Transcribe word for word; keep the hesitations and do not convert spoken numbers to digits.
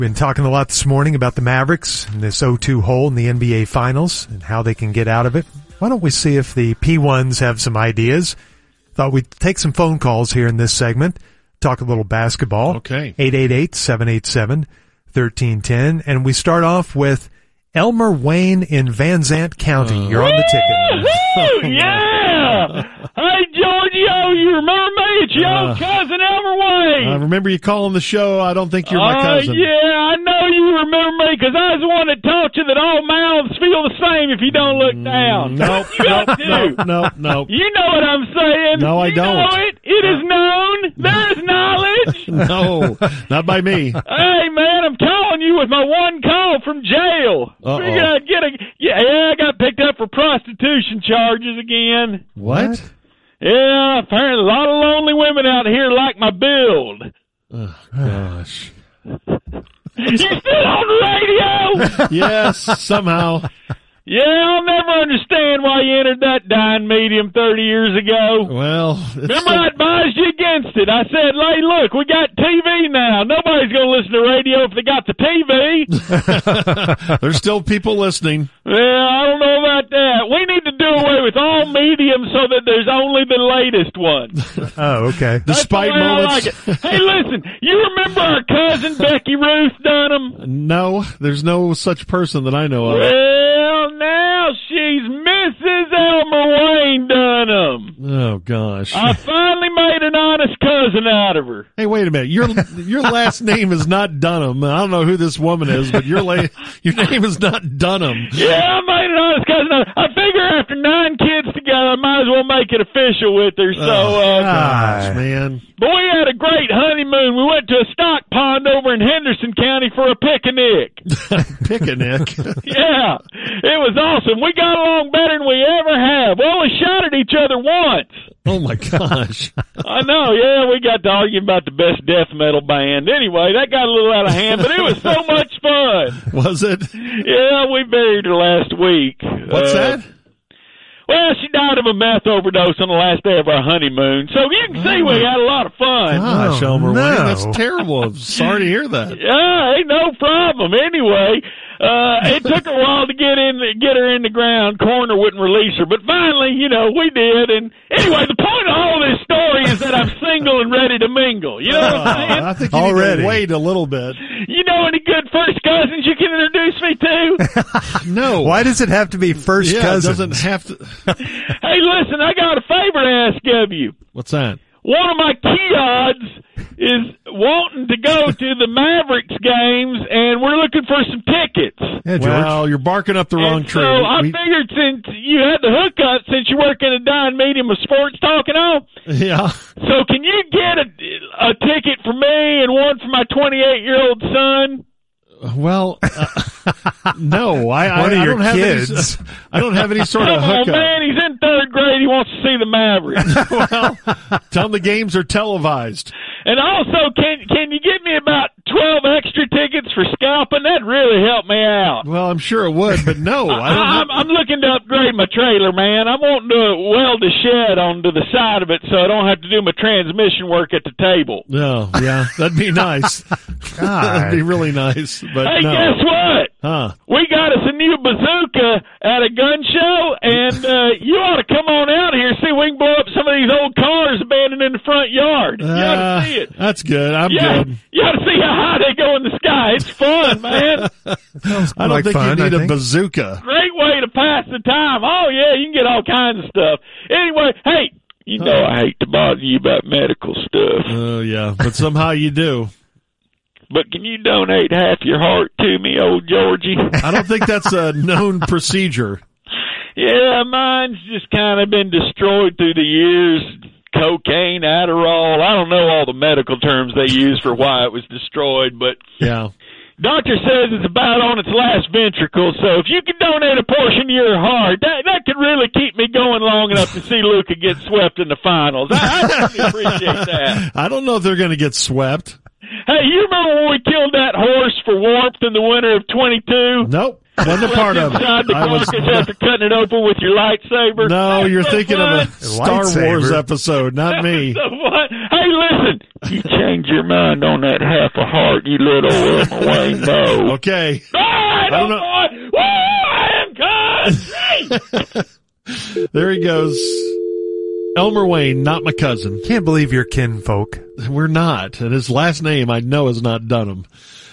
Been talking a lot this morning about the Mavericks and this oh two hole in the N B A Finals and how they can get out of it. Why don't we see if the P ones have some ideas? Thought we'd take some phone calls here in this segment, talk a little basketball. Okay. eight eight eight, seven eight seven, one three one zero. And we start off with Elmer Wayne in Van Zant County. Uh, You're on the ticket. Woo-hoo! Yeah! Hey, Giorgio, you remember me? It's your Uh, old cousin Elmer Wayne. I remember you calling the show. I don't think you're my Uh, cousin. yeah, I know you remember me because I was the one that taught you that all mouths feel the same if you don't look down. Nope, You nope, got to. nope, nope, nope. You know what I'm saying. No, I you don't. know it. It is known. There is knowledge. No, not by me. Hey, man, I'm calling you with my one call from jail. Uh-oh. Figured I'd get a, yeah, yeah, I got picked up for prostitution charges again. What? Yeah, apparently a lot of lonely women out here like my build. Oh, gosh. You still on the radio? Yes, somehow. Yeah, I'll never understand why you entered that dying medium thirty years ago. Well, it's Remember, the- I advised you against it. I said, hey, look, we got T V now. Nobody's going to listen to radio if they got the T V. there's still people listening. Yeah, I don't know about that. We need to do away with all mediums so that there's only the latest one. Oh, okay. That's Despite the way I moments. like it. Hey, listen, you remember our cousin Becky Ruth Dunham? No, there's no such person that I know of. Well, now she's Missus Elmer Wayne Dunham. Oh, gosh. I finally made an honest cousin out of her. Hey, wait a minute. Your your last name is not Dunham. I don't know who this woman is, but your la- your name is not Dunham. Yeah, I made an honest cousin out of her. I figure after nine kids together, I might as well make it official with her. So, Oh, uh, gosh, man. but we had a great honeymoon. We went to a stock pond over in Henderson County for a picnic. Picnic. Yeah, it was awesome. We got along better than we ever have. We only shot at each other once. Oh, my gosh. I know, yeah, we got to argue about the best death metal band. Anyway, that got a little out of hand, but it was so much fun. Was it? Yeah, we buried her last week. What's Uh, that? Well, she died of a meth overdose on the last day of our honeymoon. So you can see we had a lot of fun. Gosh, Oh, Elmer no. Wayne, that's terrible. I'm sorry to hear that. Yeah, ain't no problem. Anyway, uh, it took a while to get in, get her in the ground. Coroner wouldn't release her, but finally, you know, we did. And anyway, the point of all this story is that I'm single and ready to mingle. You know what I'm saying? Uh, I think you Already. need to wait a little bit. You know any good first cousins you can introduce me to? No. Why does it have to be first Yeah, cousins? it doesn't have to. Hey, listen, I got a favor to ask of you. What's that? One of my kids is wanting to go to the Mavericks games, and we're looking for some tickets. Yeah, George. Well, you're barking up the wrong And tree. so I We- figured since you had the hookup, since you work in a dying medium of sports talking on, yeah. so can you get a, a ticket for me and one for my twenty-eight-year-old son? Well, uh, no, I, I, One of I your don't have kids. any. I don't have any sort of Come on, hookup. man, he's in third grade. He wants to see the Mavericks. Well, tell them the games are televised. And also, can can you give me about twelve extra tickets for scalping? That'd really help me out. Well, I'm sure it would, but no, I don't. I'm, I'm looking to upgrade my trailer, man. I want to weld a shed onto the side of it so I don't have to do my transmission work at the table. No, yeah, that'd be nice. That'd be really nice, but Hey, no. guess what? Huh? We got us a new bazooka at a gun show, and uh, you ought to come on out here and see if we can blow up some of these old cars abandoned in the front yard. You ought Uh, to see it. That's good. I'm Yeah, good. you ought to see how high they go in the sky. It's fun, man. I don't like think fun, you need I a think. bazooka. Great way to pass the time. Oh, yeah, you can get all kinds of stuff. Anyway, hey, you know I hate to bother you about medical stuff, Oh yeah, but somehow you do. but can you donate half your heart to me, old Georgie? I don't think that's a known procedure. Yeah, mine's just kind of been destroyed through the years. Cocaine, Adderall, I don't know all the medical terms they use for why it was destroyed, but Yeah. doctor says it's about on its last ventricle, so if you could donate a portion of your heart, that that could really keep me going long enough to see Luka get swept in the finals. I, I really appreciate that. I don't know if they're going to get swept. Hey, you remember when we killed that horse for warmth in the winter of twenty-two? Nope. Wasn't a part of it. Inside the I was carcass after cutting it open with your lightsaber. No, you're So thinking what? of a Star Lightsaber. Wars episode, not me. So what? Hey, listen, you change your mind on that half a heart, you little Elmer Wayne. No. Okay. All right, I don't oh know. boy. Woo, I am country. There he goes. Elmer Wayne, not my cousin. Can't believe you're kinfolk. We're not. And his last name I know is not Dunham.